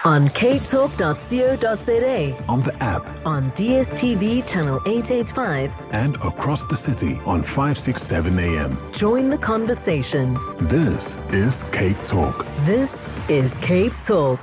On capetalk.co.za, on the app, on DSTV channel 885, and across the city on 567 AM. Join the conversation. This is Cape Talk. This is Cape Talk.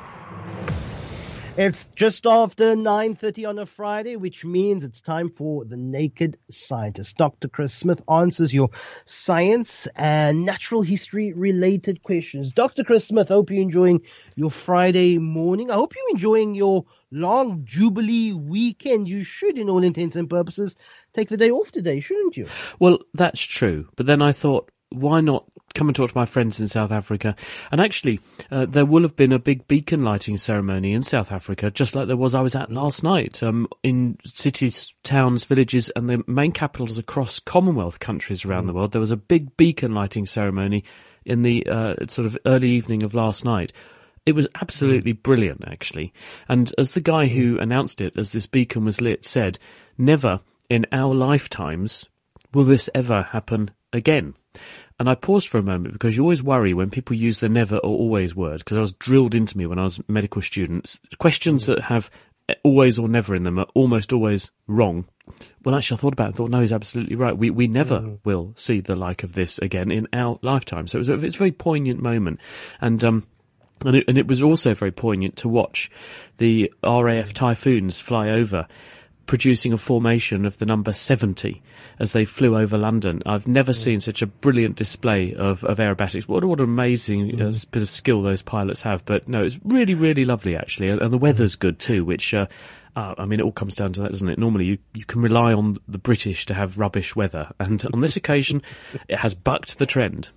It's just after 9:30 on a Friday, which means it's time for The Naked Scientist. Dr. Chris Smith answers your science and natural history related questions. Dr. Chris Smith, hope you're enjoying your Friday morning. I hope you're enjoying your long Jubilee weekend. You should, in all intents and purposes, take the day off today, shouldn't you? Well, that's true. But then I thought, why not come and talk to my friends in South Africa? And actually, there will have been a big beacon lighting ceremony in South Africa, just like there was I was at last night, in cities, towns, villages, and the main capitals across Commonwealth countries around the world. There was a big beacon lighting ceremony in the sort of early evening of last night. It was absolutely brilliant, actually. And as the guy who announced it, as this beacon was lit, said, never in our lifetimes will this ever happen again. And I paused for a moment because you always worry when people use the never or always word, because I was drilled into me when I was a medical student. Questions that have always or never in them are almost always wrong. Well, actually, I thought about it and thought, no, he's absolutely right. We never will see the like of this again in our lifetime. So it's a very poignant moment. And it was also very poignant to watch the RAF Typhoons fly over, producing a formation of the number 70 as they flew over London. I've never seen such a brilliant display of aerobatics. What an amazing bit of skill those pilots have. But no, it's really, really lovely, actually. And the weather's good too, which, I mean, it all comes down to that, doesn't it? Normally, you can rely on the British to have rubbish weather. And on this occasion, it has bucked the trend.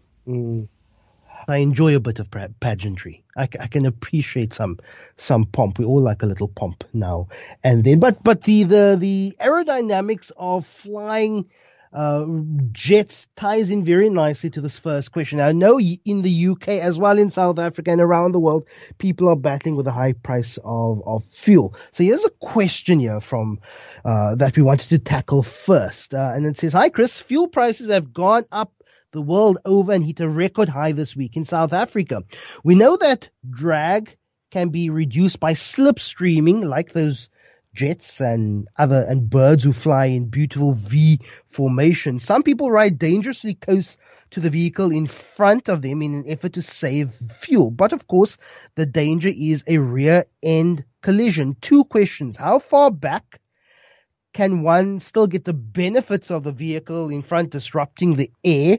I enjoy a bit of pageantry. I can appreciate some pomp. We all like a little pomp now and then. But the aerodynamics of flying jets ties in very nicely to this first question. I know in the UK as well in South Africa and around the world, people are battling with the high price of fuel. So here's a question here from that we wanted to tackle first, and it says, "Hi Chris, fuel prices have gone up the world over and hit a record high this week in South Africa. We know that drag can be reduced by slipstreaming, like those jets and birds who fly in beautiful V formation. Some people ride dangerously close to the vehicle in front of them in an effort to save fuel. But of course, the danger is a rear end collision." Two questions. How far back can one still get the benefits of the vehicle in front disrupting the air,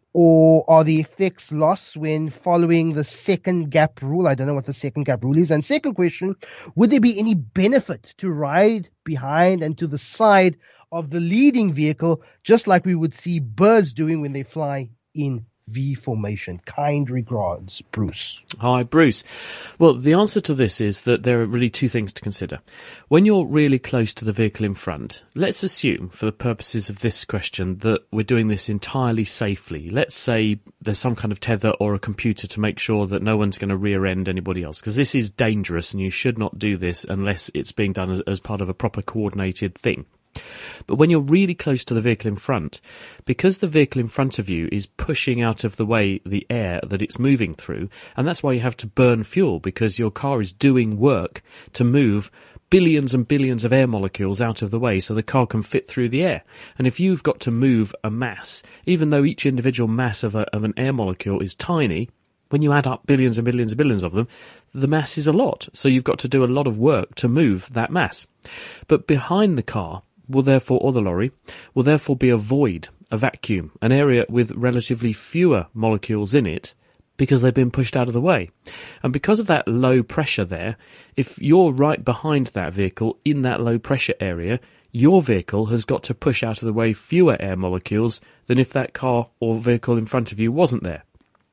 or are the effects lost when following the second gap rule? I don't know what the second gap rule is. And second question, would there be any benefit to ride behind and to the side of the leading vehicle, just like we would see birds doing when they fly in V formation? Kind regards, Bruce. Hi, Bruce. Well, the answer to this is that there are really two things to consider. When you're really close to the vehicle in front, let's assume, for the purposes of this question, that we're doing this entirely safely. Let's say there's some kind of tether or a computer to make sure that no one's going to rear-end anybody else, because this is dangerous and you should not do this unless it's being done as part of a proper coordinated thing. But when you're really close to the vehicle in front, because the vehicle in front of you is pushing out of the way the air that it's moving through, and that's why you have to burn fuel, because your car is doing work to move billions and billions of air molecules out of the way so the car can fit through the air. And if you've got to move a mass, even though each individual mass of an air molecule is tiny, when you add up billions and billions and billions of them, the mass is a lot. So you've got to do a lot of work to move that mass. But behind the car, or the lorry, will therefore be a void, a vacuum, an area with relatively fewer molecules in it, because they've been pushed out of the way. And because of that low pressure there, if you're right behind that vehicle in that low pressure area, your vehicle has got to push out of the way fewer air molecules than if that car or vehicle in front of you wasn't there.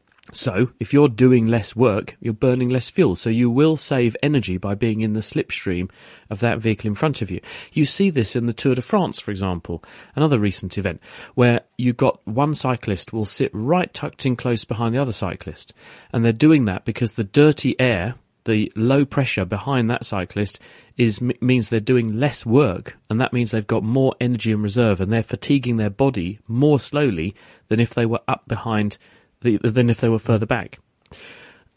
So, if you're doing less work, you're burning less fuel. So you will save energy by being in the slipstream of that vehicle in front of you. You see this in the Tour de France, for example, another recent event, where you've got one cyclist will sit right tucked in close behind the other cyclist. And they're doing that because the dirty air, the low pressure behind that cyclist means they're doing less work, and that means they've got more energy in reserve, and they're fatiguing their body more slowly than if they were up behind than if they were further back.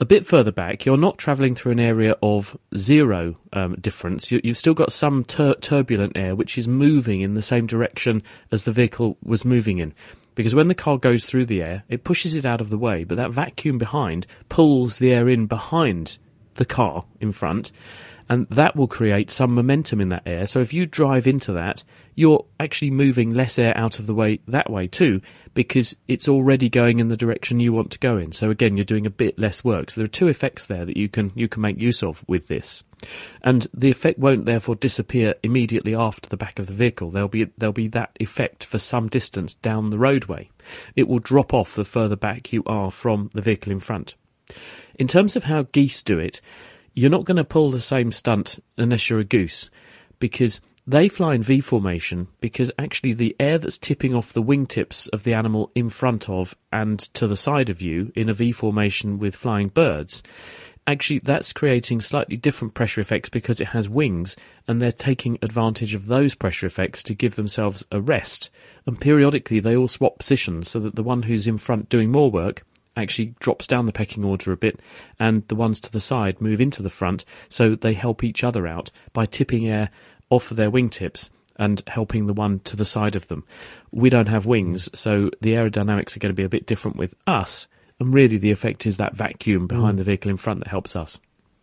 a bit further back, you're not travelling through an area of zero difference. You've still got some turbulent air which is moving in the same direction as the vehicle was moving in. Because when the car goes through the air, it pushes it out of the way, but that vacuum behind pulls the air in behind the car in front, and that will create some momentum in that air. So if you drive into that, you're actually moving less air out of the way that way too, because it's already going in the direction you want to go in. So again, you're doing a bit less work. So there are two effects there that you can make use of with this. And the effect won't therefore disappear immediately after the back of the vehicle. There'll be that effect for some distance down the roadway. It will drop off the further back you are from the vehicle in front. In terms of how geese do it, you're not going to pull the same stunt unless you're a goose, because they fly in V formation, because actually the air that's tipping off the wingtips of the animal in front of and to the side of you in a V formation with flying birds, actually that's creating slightly different pressure effects because it has wings, and they're taking advantage of those pressure effects to give themselves a rest. And periodically they all swap positions so that the one who's in front doing more work actually drops down the pecking order a bit, and the ones to the side move into the front, so they help each other out by tipping air off of their wingtips and helping the one to the side of them. We don't have wings, so the aerodynamics are going to be a bit different with us, and really the effect is that vacuum behind the vehicle in front that helps us.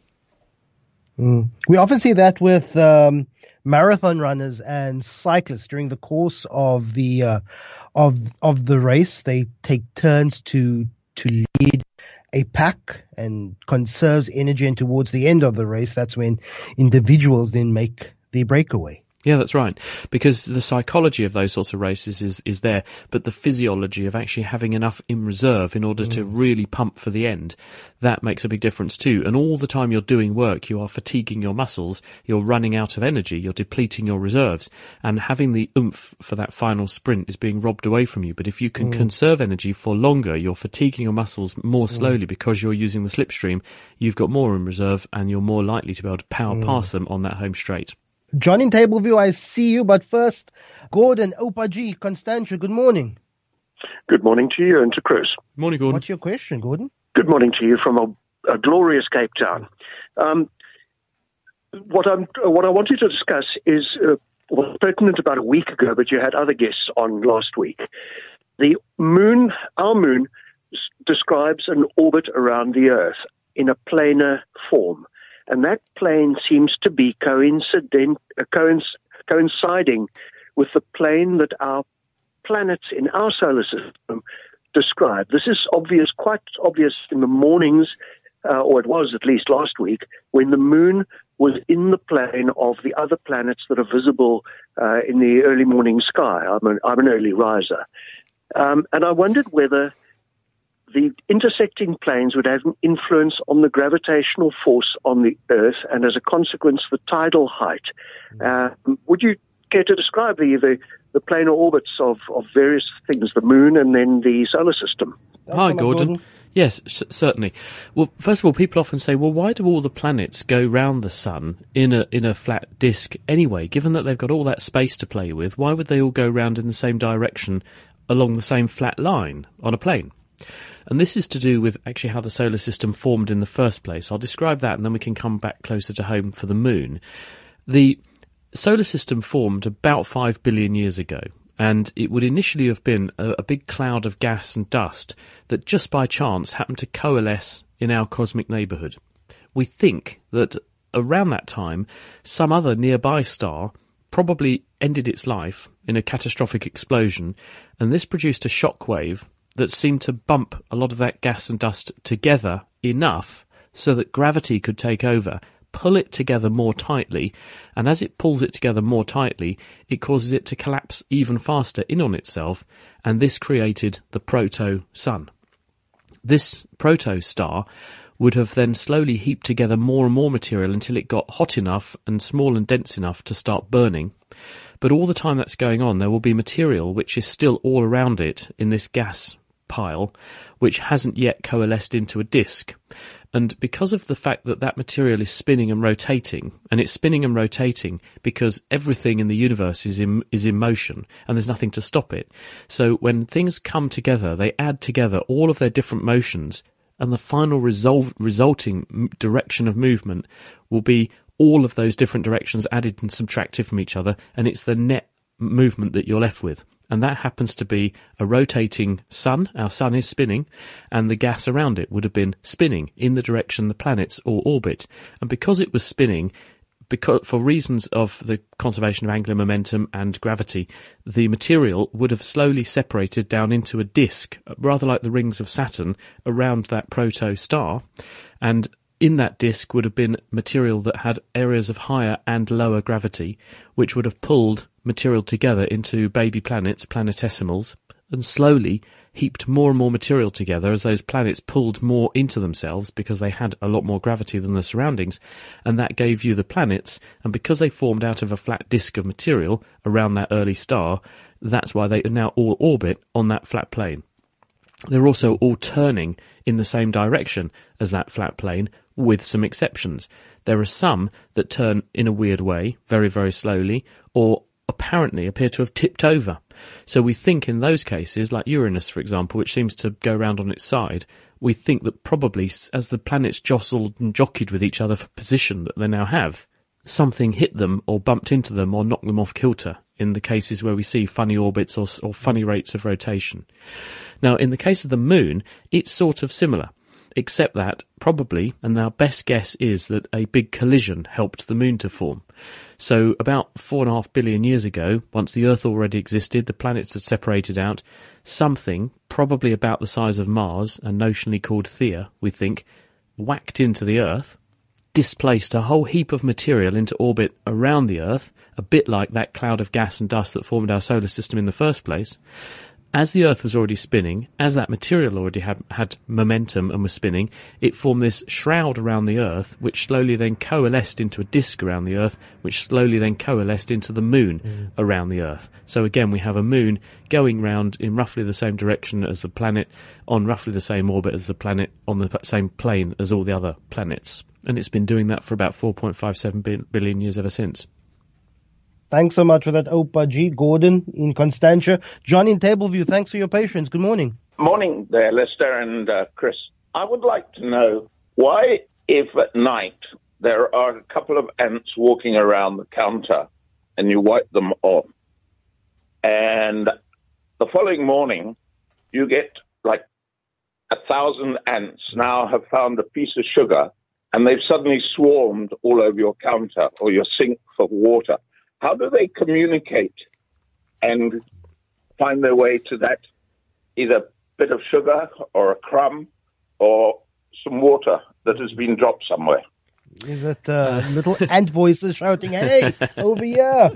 We often see that with marathon runners and cyclists during the course of the race. They take turns to lead a pack and conserves energy, and towards the end of the race, that's when individuals then make the breakaway. Yeah, that's right. Because the psychology of those sorts of races is there, but the physiology of actually having enough in reserve in order to really pump for the end, that makes a big difference too. And all the time you're doing work, you are fatiguing your muscles, you're running out of energy, you're depleting your reserves, and having the oomph for that final sprint is being robbed away from you. But if you can conserve energy for longer, you're fatiguing your muscles more slowly because you're using the slipstream, you've got more in reserve, and you're more likely to be able to power past them on that home straight. John in Tableview, I see you, but first, Gordon, Opa Constantia, good morning. Good morning to you and to Chris. Morning, Gordon. What's your question, Gordon? Good morning to you from a glorious Cape Town. What I wanted to discuss is was pertinent about a week ago, but you had other guests on last week. The moon, our moon, describes an orbit around the Earth in a planar form. And that plane seems to be coinciding with the plane that our planets in our solar system describe. This is quite obvious in the mornings, or it was at least last week, when the moon was in the plane of the other planets that are visible in the early morning sky. I'm an early riser. And I wondered whether the intersecting planes would have an influence on the gravitational force on the Earth, and as a consequence, the tidal height. Would you care to describe the planar orbits of various things, the moon and then the solar system? Hi, Gordon. Yes, certainly. Well, first of all, people often say, well, why do all the planets go round the sun in a flat disk anyway? Given that they've got all that space to play with, why would they all go round in the same direction along the same flat line on a plane? And this is to do with actually how the solar system formed in the first place. I'll describe that and then we can come back closer to home for the moon. The solar system formed about 5 billion years ago, and it would initially have been a big cloud of gas and dust that just by chance happened to coalesce in our cosmic neighbourhood. We think that around that time, some other nearby star probably ended its life in a catastrophic explosion, and this produced a shockwave that seemed to bump a lot of that gas and dust together enough so that gravity could take over, pull it together more tightly, and as it pulls it together more tightly, it causes it to collapse even faster in on itself, and this created the proto-sun. This proto-star would have then slowly heaped together more and more material until it got hot enough and small and dense enough to start burning. But all the time that's going on, there will be material which is still all around it in this gas pile, which hasn't yet coalesced into a disk. And because of the fact that that material is spinning and rotating, and it's spinning and rotating because everything in the universe is in motion and there's nothing to stop it. So when things come together, they add together all of their different motions and the final resulting direction of movement will be all of those different directions added and subtracted from each other, and it's the net movement that you're left with. And that happens to be a rotating sun. Our sun is spinning, and the gas around it would have been spinning in the direction the planets all orbit. And because it was spinning, for reasons of the conservation of angular momentum and gravity, the material would have slowly separated down into a disk, rather like the rings of Saturn, around that proto-star. And in that disk would have been material that had areas of higher and lower gravity, which would have pulled material together into baby planets, planetesimals, and slowly heaped more and more material together as those planets pulled more into themselves because they had a lot more gravity than the surroundings, and that gave you the planets. And because they formed out of a flat disk of material around that early star, that's why they now all orbit on that flat plane. They're also all turning in the same direction as that flat plane, with some exceptions. There are some that turn in a weird way, very, very slowly, or apparently appear to have tipped over. So we think in those cases, like Uranus, for example, which seems to go round on its side, we think that probably as the planets jostled and jockeyed with each other for position that they now have, something hit them or bumped into them or knocked them off kilter in the cases where we see funny orbits or funny rates of rotation. Now, in the case of the Moon, it's sort of similar, except that probably, and our best guess is that a big collision helped the Moon to form. So about 4.5 billion years ago, once the Earth already existed, the planets had separated out, something, probably about the size of Mars, and notionally called Theia, we think, whacked into the Earth, displaced a whole heap of material into orbit around the Earth, a bit like that cloud of gas and dust that formed our solar system in the first place. As the Earth was already spinning, as that material already had momentum and was spinning, it formed this shroud around the Earth, which slowly then coalesced into a disk around the Earth, which slowly then coalesced into the Moon around the Earth. So again, we have a Moon going round in roughly the same direction as the planet, on roughly the same orbit as the planet, on the same plane as all the other planets. And it's been doing that for about 4.57 billion years ever since. Thanks so much for that, Opa G. Gordon in Constantia. John in Tableview, thanks for your patience. Good morning. Morning there, Lester and Chris. I would like to know why, if at night there are a couple of ants walking around the counter and you wipe them off, and the following morning you get like 1,000 ants now have found a piece of sugar and they've suddenly swarmed all over your counter or your sink for water. How do they communicate and find their way to that either bit of sugar or a crumb or some water that has been dropped somewhere? Is it little ant voices shouting, "Hey, over here"?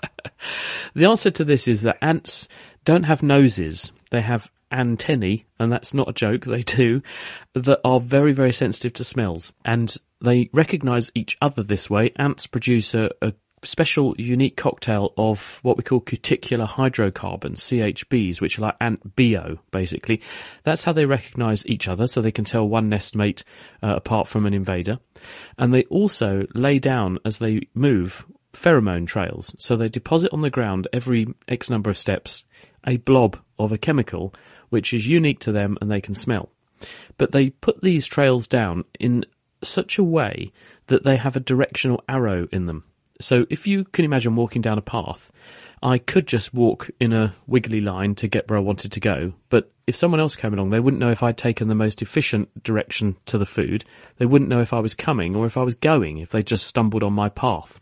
The answer to this is that ants don't have noses. They have antennae, and that's not a joke, they do, that are very, very sensitive to smells. And they recognise each other this way. Ants produce a special unique cocktail of what we call cuticular hydrocarbons, CHBs, which are like ant BO, basically. That's how they recognise each other, so they can tell one nestmate apart from an invader. And they also lay down, as they move, pheromone trails. So they deposit on the ground every X number of steps a blob of a chemical which is unique to them and they can smell. But they put these trails down in such a way that they have a directional arrow in them. So if you can imagine walking down a path, I could just walk in a wiggly line to get where I wanted to go, but if someone else came along, they wouldn't know if I'd taken the most efficient direction to the food. They wouldn't know if I was coming or if I was going, if they just stumbled on my path.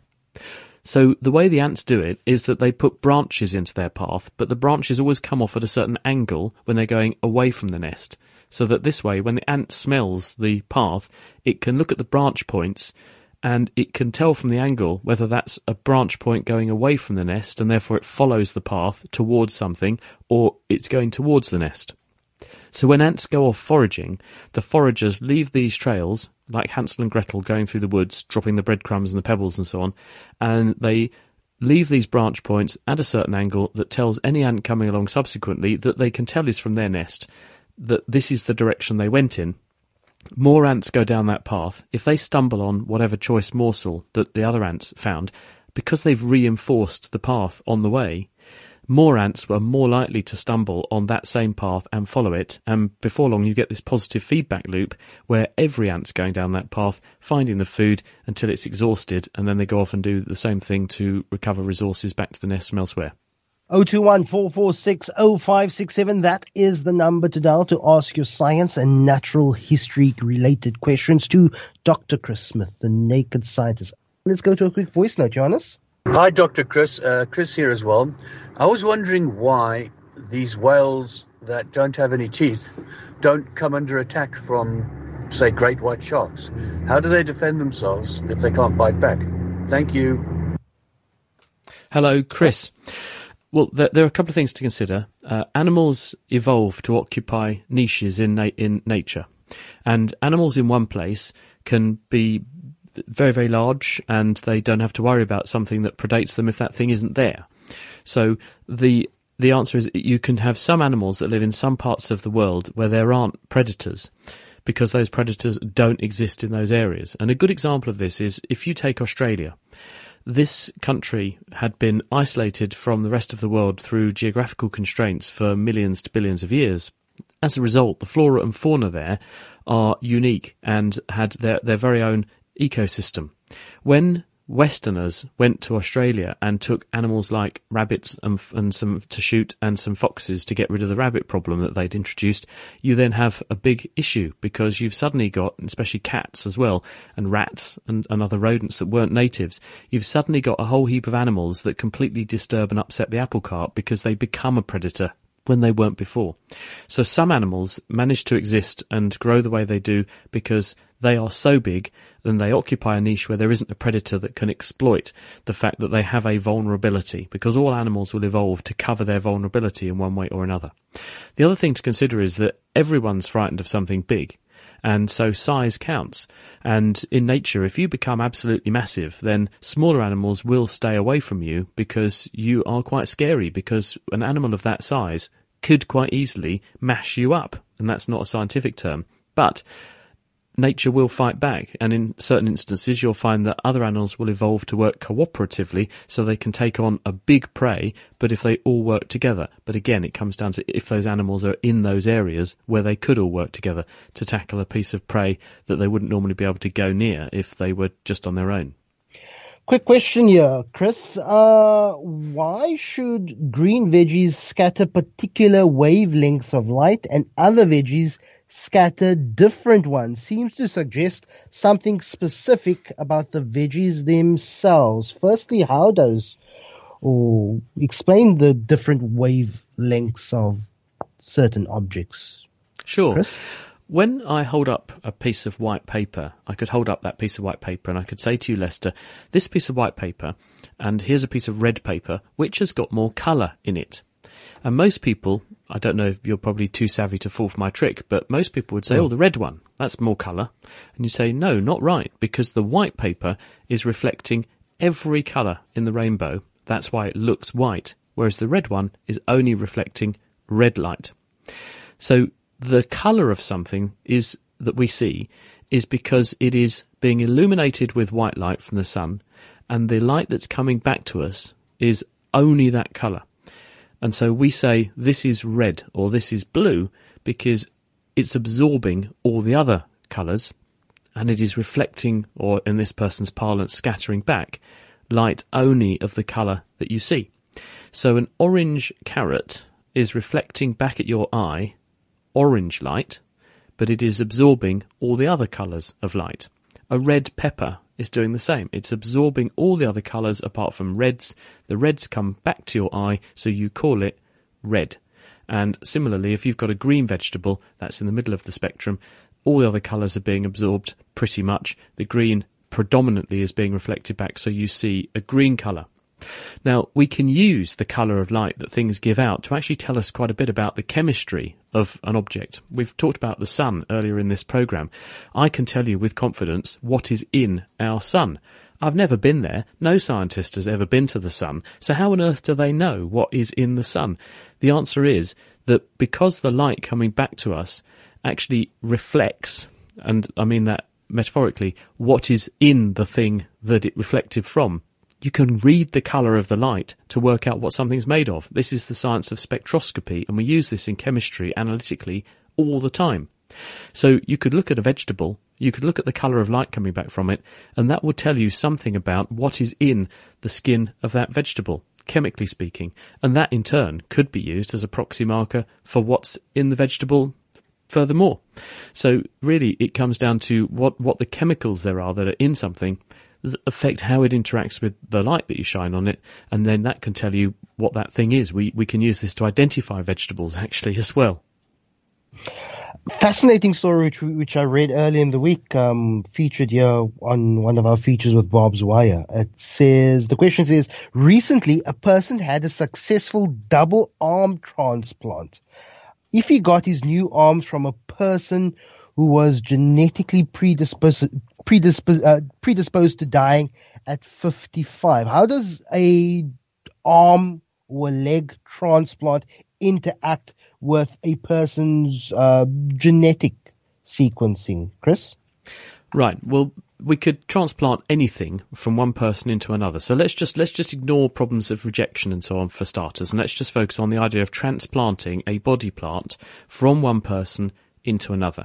So the way the ants do it is that they put branches into their path, but the branches always come off at a certain angle when they're going away from the nest. So that this way, when the ant smells the path, it can look at the branch points and it can tell from the angle whether that's a branch point going away from the nest and therefore it follows the path towards something, or it's going towards the nest. So when ants go off foraging, the foragers leave these trails, like Hansel and Gretel going through the woods, dropping the breadcrumbs and the pebbles and so on, and they leave these branch points at a certain angle that tells any ant coming along subsequently that they can tell is from their nest, that this is the direction they went in. More ants go down that path. If they stumble on whatever choice morsel that the other ants found, because they've reinforced the path on the way, more ants were more likely to stumble on that same path and follow it. And before long, you get this positive feedback loop where every ant's going down that path, finding the food until it's exhausted, and then they go off and do the same thing to recover resources back to the nest from elsewhere. 021-446-0567. That is the number to dial to ask your science and natural history related questions to Dr. Chris Smith, the Naked Scientist. Let's go to a quick voice note, Johannes. Hi, Dr. Chris. Chris here as well. I was wondering why these whales that don't have any teeth don't come under attack from, say, great white sharks. How do they defend themselves if they can't bite back? Thank you. Hello, Chris. Well, there are a couple of things to consider. Animals evolve to occupy niches in nature. And animals in one place can be very, very large, and they don't have to worry about something that predates them if that thing isn't there. So the answer is you can have some animals that live in some parts of the world where there aren't predators, because those predators don't exist in those areas. And a good example of this is if you take Australia. This country had been isolated from the rest of the world through geographical constraints for millions to billions of years. As a result, the flora and fauna there are unique and had their very own ecosystem. When Westerners went to Australia and took animals like rabbits and some to shoot and some foxes to get rid of the rabbit problem that they'd introduced, you then have a big issue because you've suddenly got, especially cats as well, and rats and other rodents that weren't natives, you've suddenly got a whole heap of animals that completely disturb and upset the apple cart because they become a predator when they weren't before. So some animals manage to exist and grow the way they do because they are so big and they occupy a niche where there isn't a predator that can exploit the fact that they have a vulnerability, because all animals will evolve to cover their vulnerability in one way or another. The other thing to consider is that everyone's frightened of something big, and so size counts. And in nature, if you become absolutely massive, then smaller animals will stay away from you because you are quite scary, because an animal of that size could quite easily mash you up, and that's not a scientific term. But nature will fight back, and in certain instances you'll find that other animals will evolve to work cooperatively so they can take on a big prey, but if they all work together. But again, it comes down to if those animals are in those areas where they could all work together to tackle a piece of prey that they wouldn't normally be able to go near if they were just on their own. Quick question here, Chris. Why should green veggies scatter particular wavelengths of light and other veggies scatter different ones? Seems to suggest something specific about the veggies themselves. Firstly, explain the different wavelengths of certain objects. Sure. Chris? When I hold up a piece of white paper, I could hold up that piece of white paper and I could say to you, Lester, this piece of white paper, and here's a piece of red paper, which has got more colour in it. And most people, I don't know if you're probably too savvy to fall for my trick, but most people would say, the red one, that's more colour. And you say, no, not right, because the white paper is reflecting every colour in the rainbow. That's why it looks white, whereas the red one is only reflecting red light. So the colour of something is that we see is because it is being illuminated with white light from the sun, and the light that's coming back to us is only that colour. And so we say this is red or this is blue because it's absorbing all the other colours, and it is reflecting, or in this person's parlance, scattering back light only of the colour that you see. So an orange carrot is reflecting back at your eye orange light, but it is absorbing all the other colours of light. A red pepper is doing the same. It's absorbing all the other colours apart from reds. The reds come back to your eye, so you call it red. And similarly, if you've got a green vegetable that's in the middle of the spectrum, all the other colours are being absorbed pretty much. The green predominantly is being reflected back, so you see a green colour. Now, we can use the colour of light that things give out to actually tell us quite a bit about the chemistry of an object. We've talked about the sun earlier in this programme. I can tell you with confidence what is in our sun. I've never been there. No scientist has ever been to the sun. So how on earth do they know what is in the sun? The answer is that because the light coming back to us actually reflects, and I mean that metaphorically, what is in the thing that it reflected from. You can read the colour of the light to work out what something's made of. This is the science of spectroscopy, and we use this in chemistry analytically all the time. So you could look at a vegetable, you could look at the colour of light coming back from it, and that would tell you something about what is in the skin of that vegetable, chemically speaking. And that in turn could be used as a proxy marker for what's in the vegetable furthermore. So really it comes down to what the chemicals there are that are in something that affect how it interacts with the light that you shine on it, and then that can tell you what that thing is. We can use this to identify vegetables actually as well. Fascinating story which I read earlier in the week, featured here on one of our features with Bob's Wire. It says, the question says, recently a person had a successful double arm transplant. If he got his new arms from a person who was genetically predisposed to dying at 55, how does a arm or a leg transplant interact with a person's genetic sequencing, Chris? Right. Well, we could transplant anything from one person into another. So let's just ignore problems of rejection and so on for starters, and let's just focus on the idea of transplanting a body part from one person into another.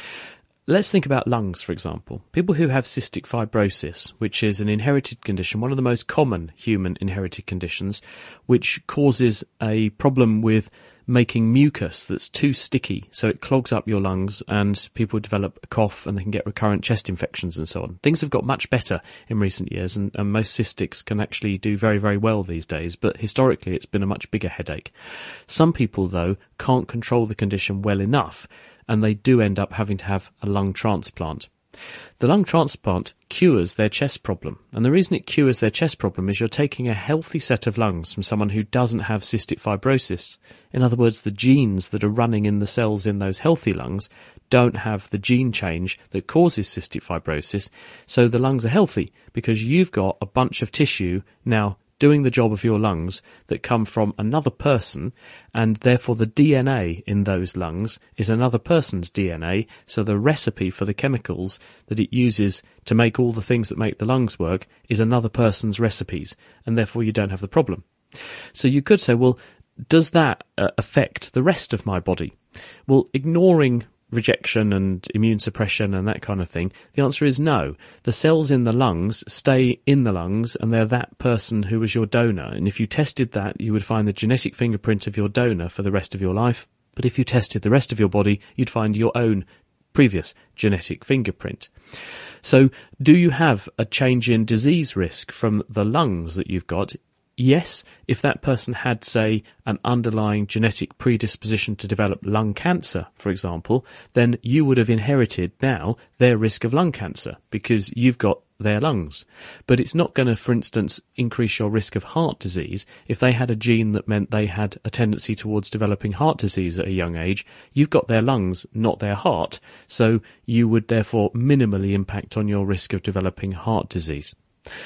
Let's think about lungs, for example. People who have cystic fibrosis, which is an inherited condition, one of the most common human inherited conditions, which causes a problem with making mucus that's too sticky, so it clogs up your lungs and people develop a cough and they can get recurrent chest infections and so on. Things have got much better in recent years, and most cystics can actually do very, very well these days, but historically it's been a much bigger headache. Some people, though, can't control the condition well enough, and they do end up having to have a lung transplant. The lung transplant cures their chest problem, and the reason it cures their chest problem is you're taking a healthy set of lungs from someone who doesn't have cystic fibrosis. In other words, the genes that are running in the cells in those healthy lungs don't have the gene change that causes cystic fibrosis, so the lungs are healthy because you've got a bunch of tissue now doing the job of your lungs that come from another person, and therefore the DNA in those lungs is another person's DNA, so the recipe for the chemicals that it uses to make all the things that make the lungs work is another person's recipes, and therefore you don't have the problem. So you could say, well, does that affect the rest of my body? Well, ignoring rejection and immune suppression and that kind of thing, the answer is no. The cells in the lungs stay in the lungs, and they're that person who was your donor. And if you tested that, you would find the genetic fingerprint of your donor for the rest of your life. But if you tested the rest of your body, you'd find your own previous genetic fingerprint. So do you have a change in disease risk from the lungs that you've got? Yes, if that person had, say, an underlying genetic predisposition to develop lung cancer, for example, then you would have inherited now their risk of lung cancer because you've got their lungs. But it's not going to, for instance, increase your risk of heart disease. If they had a gene that meant they had a tendency towards developing heart disease at a young age, you've got their lungs, not their heart, so you would therefore minimally impact on your risk of developing heart disease.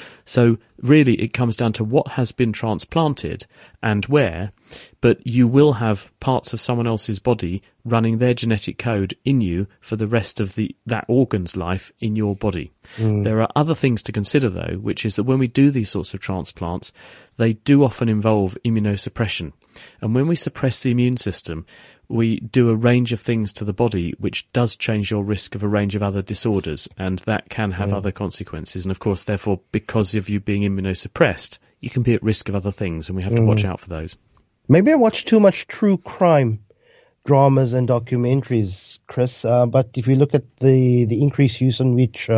So really it comes down to what has been transplanted and where, but you will have parts of someone else's body running their genetic code in you for the rest of that organ's life in your body. There are other things to consider, though, which is that when we do these sorts of transplants, they do often involve immunosuppression. And when we suppress the immune system, we do a range of things to the body which does change your risk of a range of other disorders, and that can have other consequences. And of course, therefore, because of you being immunosuppressed, you can be at risk of other things, and we have to watch out for those. Maybe I watch too much true crime dramas and documentaries, Chris, but if you look at the increased use in which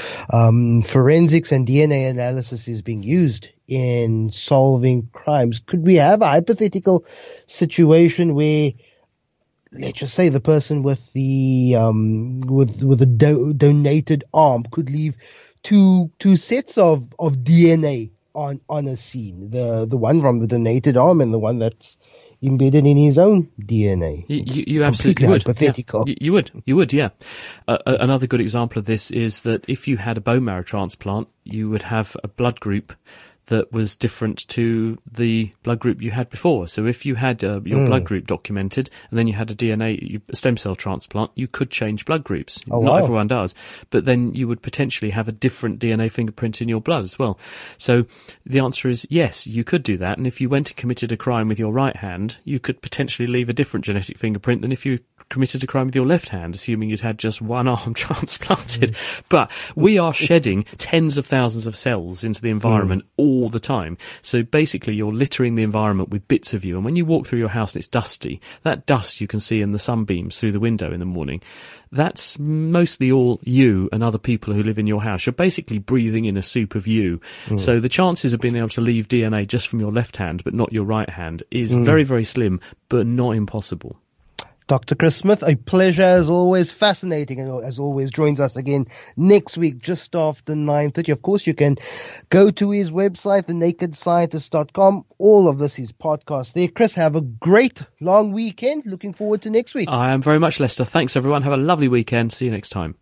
forensics and DNA analysis is being used in solving crimes, could we have a hypothetical situation where, let's just say, the person with the with a donated arm could leave two sets of DNA on a scene, the one from the donated arm and the one that's embedded in his own DNA. You absolutely would. Hypothetical. Yeah. You would, yeah. Another good example of this is that if you had a bone marrow transplant, you would have a blood group that was different to the blood group you had before. So if you had your blood group documented and then you had a stem cell transplant, you could change blood groups. Not everyone does, but then you would potentially have a different DNA fingerprint in your blood as well. So the answer is yes, you could do that. And if you went and committed a crime with your right hand, you could potentially leave a different genetic fingerprint than if you committed a crime with your left hand, assuming you'd had just one arm transplanted. But we are shedding tens of thousands of cells into the environment all the time. So basically you're littering the environment with bits of you. And when you walk through your house and it's dusty, that dust you can see in the sunbeams through the window in the morning, that's mostly all you and other people who live in your house. You're basically breathing in a soup of you. So the chances of being able to leave DNA just from your left hand but not your right hand is very, very slim, but not impossible. Dr. Chris Smith, a pleasure as always, fascinating, and as always joins us again next week just after 9:30. Of course, you can go to his website, thenakedscientist.com. All of this is podcast there. Chris, have a great long weekend. Looking forward to next week. I am very much, Lester. Thanks, everyone. Have a lovely weekend. See you next time.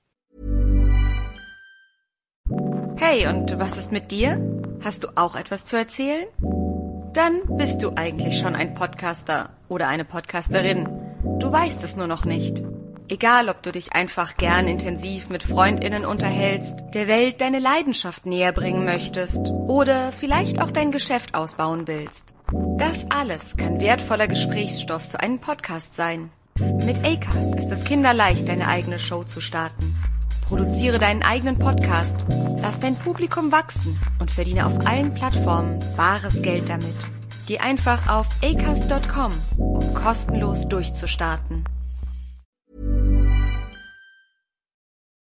Hey, und was ist mit dir? Hast du auch etwas zu erzählen? Dann bist du eigentlich schon ein Podcaster oder eine Podcasterin. Du weißt es nur noch nicht. Egal, ob du dich einfach gern intensiv mit FreundInnen unterhältst, der Welt deine Leidenschaft näher bringen möchtest oder vielleicht auch dein Geschäft ausbauen willst. Das alles kann wertvoller Gesprächsstoff für einen Podcast sein. Mit Acast ist es kinderleicht, deine eigene Show zu starten. Produziere deinen eigenen Podcast, lass dein Publikum wachsen und verdiene auf allen Plattformen bares Geld damit. Geh einfach auf acast.com, um kostenlos durchzustarten.